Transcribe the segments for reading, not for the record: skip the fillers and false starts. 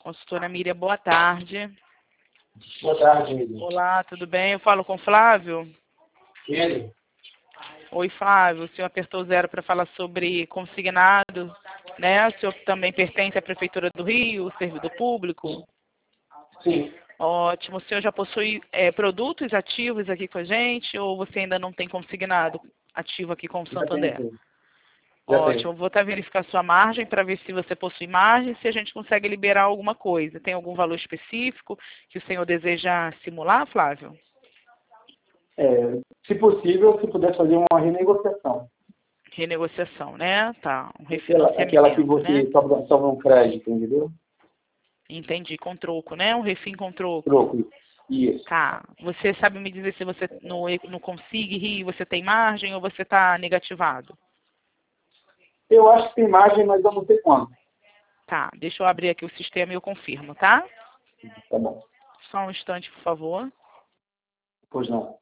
Consultora Miriam, boa tarde. Boa tarde, Miriam. Olá, tudo bem? Eu falo com o Flávio? Ele? Oi, Flávio. O senhor apertou 0 para falar sobre consignado, né? O senhor também pertence à Prefeitura do Rio, servidor público? Sim. Ótimo. O senhor já possui produtos ativos aqui com a gente ou você ainda não tem consignado ativo aqui com o Santander? Ótimo, vou estar verificar sua margem para ver se você possui margem, se a gente consegue liberar alguma coisa. Tem algum valor específico que o senhor deseja simular, Flávio? Se possível, se puder fazer uma renegociação. Renegociação, né? Tá, um refinanciamento, aquela que você né? sobra um crédito, entendeu? Entendi, com troco, né? Um refim com troco. Troco, isso. Tá, você sabe me dizer se você no Consig Rio você tem margem ou você está negativado? Eu acho que tem margem, mas eu não sei quanto. Tá, deixa eu abrir aqui o sistema e eu confirmo, tá? Tá bom. Só um instante, por favor. Pois não.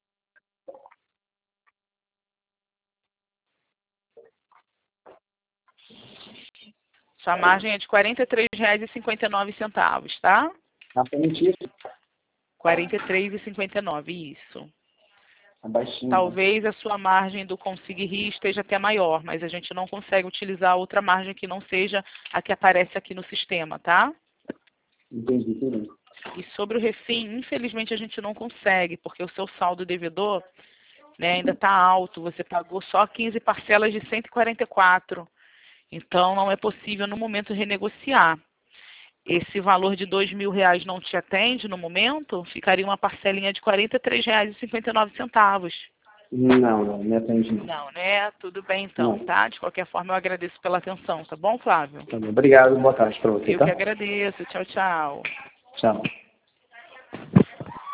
Sua margem é de R$ 43,59, tá? Exatamente isso. R$ 43,59, isso. É baixinho. Talvez a sua margem do Consig Rio esteja até maior, mas a gente não consegue utilizar outra margem que não seja a que aparece aqui no sistema, tá? Entendi, tudo. E sobre o refim, infelizmente a gente não consegue, porque o seu saldo devedor, né, ainda está alto. Você pagou só 15 parcelas de 144. Então não é possível no momento renegociar. Esse valor de R$ 2.000 não te atende no momento? Ficaria uma parcelinha de R$ 43,59. Não me atende não. Não, né? Tudo bem então, Não. tá? De qualquer forma eu agradeço pela atenção, tá bom, Flávio? Tá bom. Obrigado, boa tarde para você, Eu tá? que agradeço. Tchau, tchau. Tchau.